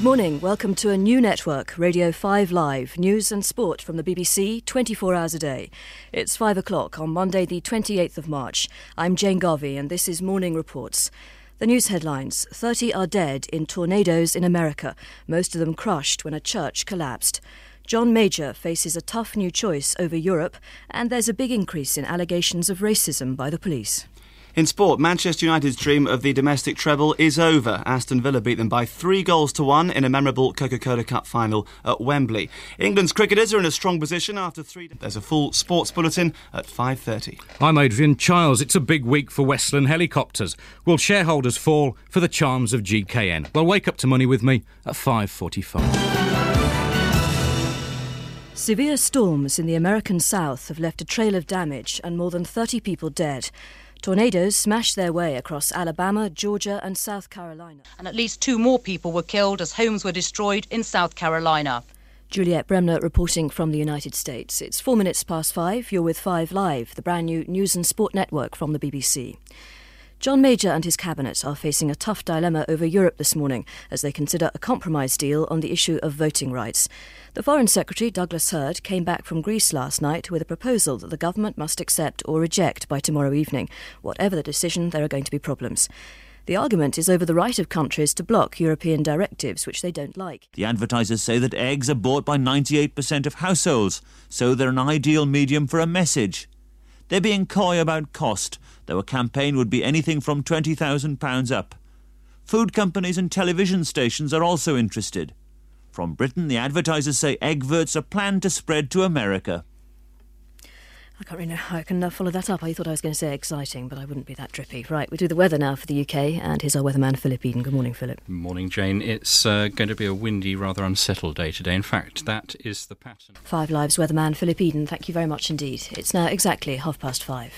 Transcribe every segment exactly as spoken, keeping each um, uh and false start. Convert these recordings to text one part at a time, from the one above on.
Good morning. Welcome to a new network, Radio five Live, news and sport from the B B C, twenty-four hours a day. It's five o'clock on Monday the twenty-eighth of March. I'm Jane Garvey and this is Morning Reports. The news headlines: thirty are dead in tornadoes in America, most of them crushed when a church collapsed. John Major faces a tough new choice over Europe, and there's a big increase in allegations of racism by the police. In sport, Manchester United's dream of the domestic treble is over. Aston Villa beat them by three goals to one in a memorable Coca-Cola Cup final at Wembley. England's cricketers are in a strong position after three... There's a full sports bulletin at five thirty. I'm Adrian Childs. It's a big week for Westland Helicopters. Will shareholders fall for the charms of G K N? Well, wake up to money with me at five forty-five. Severe storms in the American South have left a trail of damage and more than thirty people dead. Tornadoes smashed their way across Alabama, Georgia and South Carolina. And at least two more people were killed as homes were destroyed in South Carolina. Juliette Bremner reporting from the United States. It's four minutes past five. You're with Five Live, the brand new news and sport network from the B B C. John Major and his cabinet are facing a tough dilemma over Europe this morning as they consider a compromise deal on the issue of voting rights. The Foreign Secretary, Douglas Hurd, came back from Greece last night with a proposal that the government must accept or reject by tomorrow evening. Whatever the decision, there are going to be problems. The argument is over the right of countries to block European directives which they don't like. The advertisers say that eggs are bought by ninety-eight percent of households, so they're an ideal medium for a message. They're being coy about cost, though a campaign would be anything from twenty thousand pounds up. Food companies and television stations are also interested. From Britain, the advertisers say eggverts are planned to spread to America. I can't really know how I can uh, follow that up. I thought I was going to say exciting, but I wouldn't be that drippy. Right, we do the weather now for the U K, and here's our weatherman, Philip Eden. Good morning, Philip. Morning, Jane. It's uh, going to be a windy, rather unsettled day today. In fact, that is the pattern. Five Live's weatherman, Philip Eden. Thank you very much indeed. It's now exactly half past five.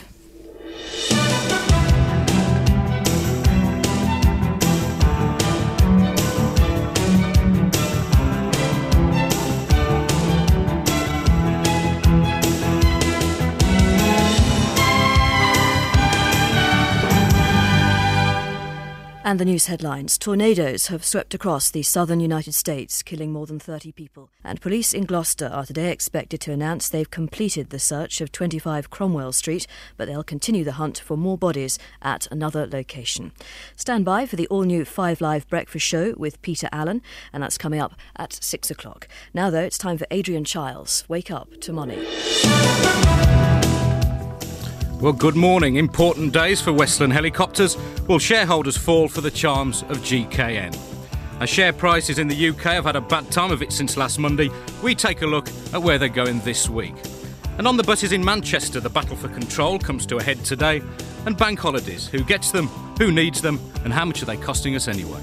And the news headlines. Tornadoes have swept across the southern United States, killing more than thirty people. And police in Gloucester are today expected to announce they've completed the search of twenty-five Cromwell Street, but they'll continue the hunt for more bodies at another location. Stand by for the all-new Five Live Breakfast Show with Peter Allen, and that's coming up at six o'clock. Now, though, it's time for Adrian Childs. Wake up to money. Well, good morning. Important days for Westland Helicopters. Will shareholders fall for the charms of G K N? As share prices in the U K have had a bad time of it since last Monday, we take a look at where they're going this week. And on the buses in Manchester, the battle for control comes to a head today. And bank holidays, who gets them, who needs them, and how much are they costing us anyway?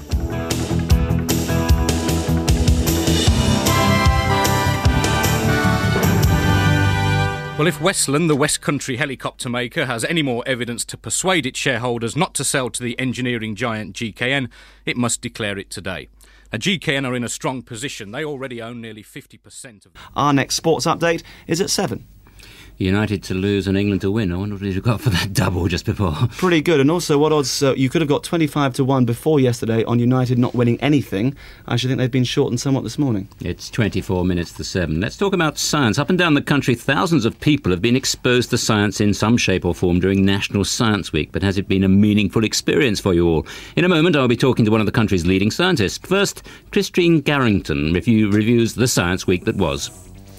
Well, if Westland, the West Country helicopter maker, has any more evidence to persuade its shareholders not to sell to the engineering giant G K N, it must declare it today. Now, G K N are in a strong position. They already own nearly fifty percent of... Our next sports update is at seven. United to lose and England to win. I wonder what you got for that double just before. Pretty good. And also, what odds? Uh, you could have got twenty-five to one before yesterday on United not winning anything. I should think they've been shortened somewhat this morning. It's twenty-four minutes to seven. Let's talk about science. Up and down the country, thousands of people have been exposed to science in some shape or form during National Science Week. But has it been a meaningful experience for you all? In a moment, I'll be talking to one of the country's leading scientists. First, Christine Garrington review, reviews the Science Week that was.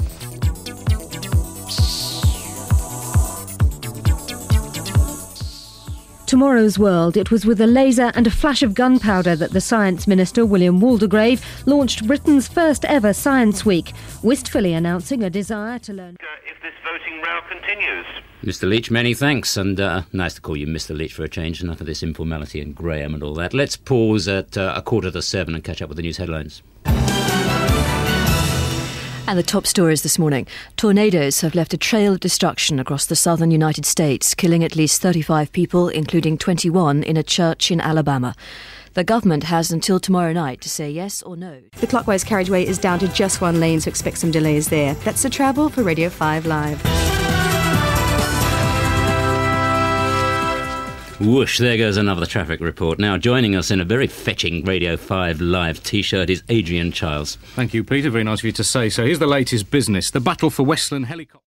Tomorrow's World. It was with a laser and a flash of gunpowder that the Science Minister, William Waldegrave, launched Britain's first ever Science Week, wistfully announcing a desire to learn... If this voting row continues. Mister Leach, many thanks, and uh, nice to call you Mister Leach for a change. Enough of this informality and Graham and all that. Let's pause at uh, a quarter to seven and catch up with the news headlines. And the top stories this morning. Tornadoes have left a trail of destruction across the southern United States, killing at least thirty-five people, including twenty-one in a church in Alabama. The government has until tomorrow night to say yes or no. The clockwise carriageway is down to just one lane, so expect some delays there. That's the travel for Radio five Live. Whoosh, there goes another traffic report. Now, joining us in a very fetching Radio five Live T-shirt is Adrian Chiles. Thank you, Peter. Very nice of you to say so. Here's the latest business. The battle for Westland Helicopter.